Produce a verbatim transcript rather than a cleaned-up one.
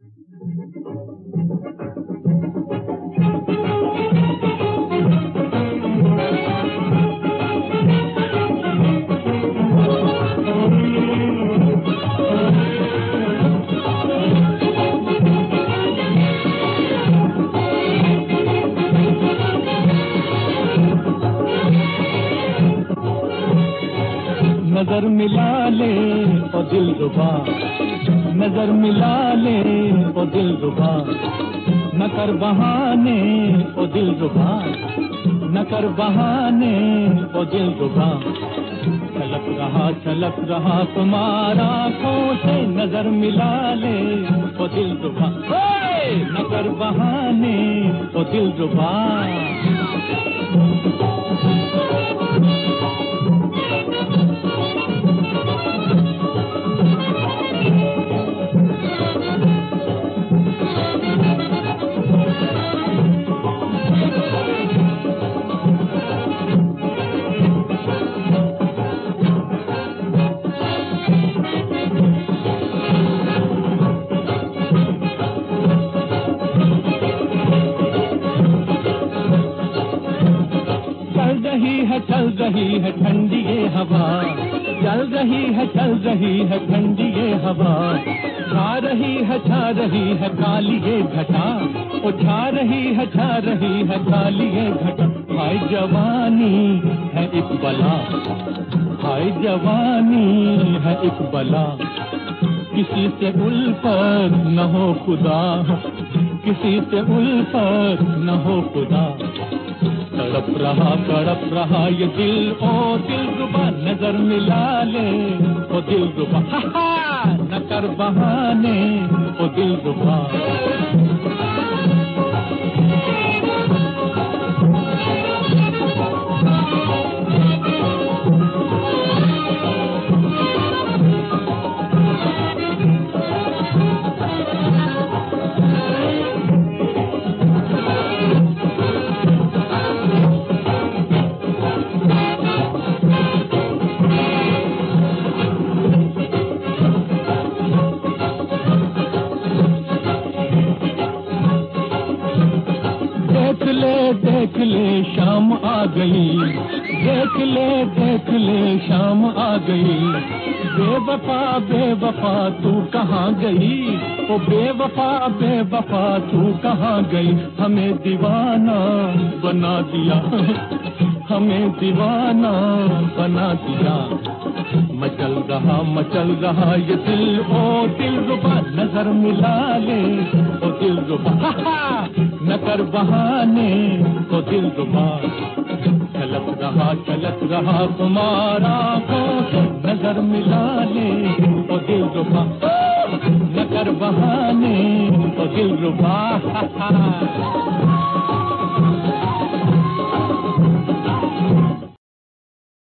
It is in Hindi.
नजर मिला ले ओ दिल रुबा, नजर मिला ले ओ दिल रुबा, न कर बहाने ओ दिल रुबा, न कर बहाने ओ दिल रुबा। छलक रहा छलक रहा तुम्हारा आँखों से, नजर मिला ले ओ दिल रुबा, न कर बहाने ओ दिल रुबा। चल रही है ठंडी ये हवा, चल रही है चल रही है ठंडी ये हवा, छा रही है छा रही है काली ये घटा, ओ छा रही है छा रही है काली ये घटा। हाय जवानी है एक बला, हाय जवानी है एक बला, किसी से उल्फत न हो खुदा, किसी से उल्फत न हो खुदा। तड़प रहा तड़प रहा ये दिल ओ दिल रुबा, नजर मिला ले ओ दिल रुबा, हा हा न कर बहाने ओ दिल रुबा। देख ले शाम आ गई, देख ले देख ले शाम आ गई, बेवफा बेवफा तू कहाँ गई, ओ बेवफा बेवफा तू कहाँ गई। हमें दीवाना बना दिया, हमें दीवाना बना दिया, मचल रहा मचल रहा ये दिल ओ दिल रुबा, नजर मिला ले ओ दिल रुबा, हा हा न कर बहाने ओ दिल रुबा। चलत रहा चलत रहा तुम्हारा आँखों से, नजर मिला ले ओ दिल रुबा, न कर बहाने ओ दिल रुबा, हा हा।